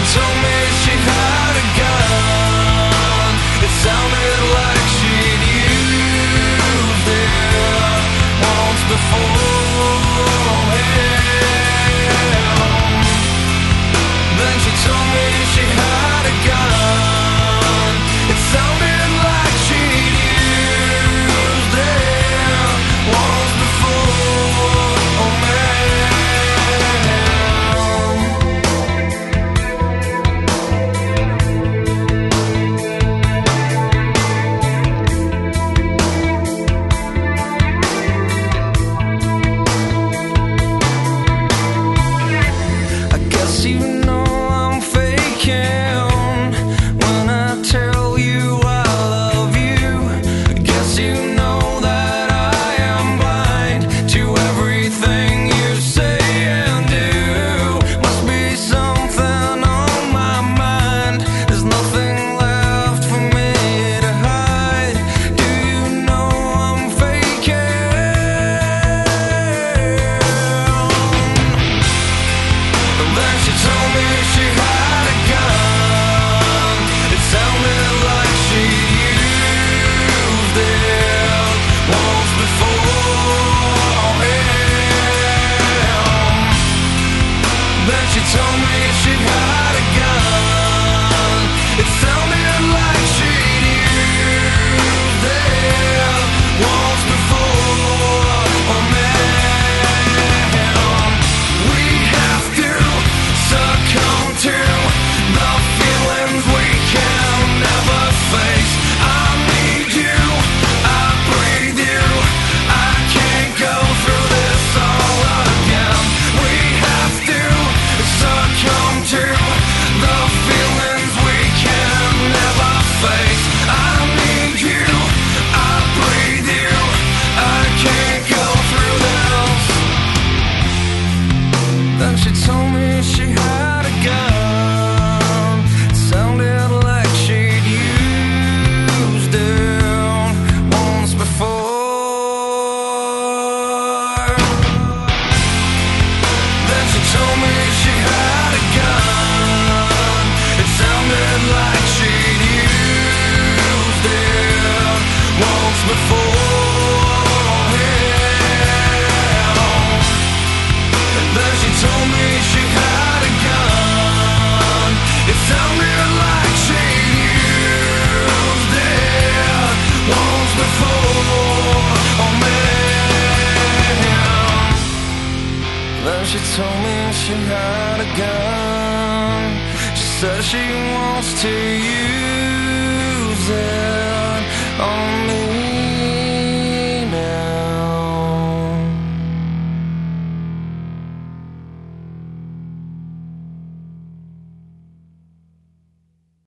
told me she had a gun. It sounded like she'd used it once before. Then she told me she had a gun. It sounded like she'd used it once before. Oh man. I guess you know I'm faking when I tell you I love you. I guess you know that I am blind to everything you say and do. Must be something on my mind. There's nothing left for me to hide. Do you know I'm faking? Then she told me she had a gun. It sounded like she used it once before. Then she told me she had a gun. It sounded like she'd used it once before. Oh man, we have to succumb to the feelings we can never face. I need you, I breathe you, I can't go through this all again. We have to succumb to the feelings we can never face. I need you, I breathe you, I can't go through this. Then she told me she had a gun. It sounded like she'd used it once before. Then she told me she had a gun. It sounded like she'd used it once before. Then she told me she had a gun. It sounded like she'd used it once before. Oh man. Then she told me she had a gun. She said she wants to use it on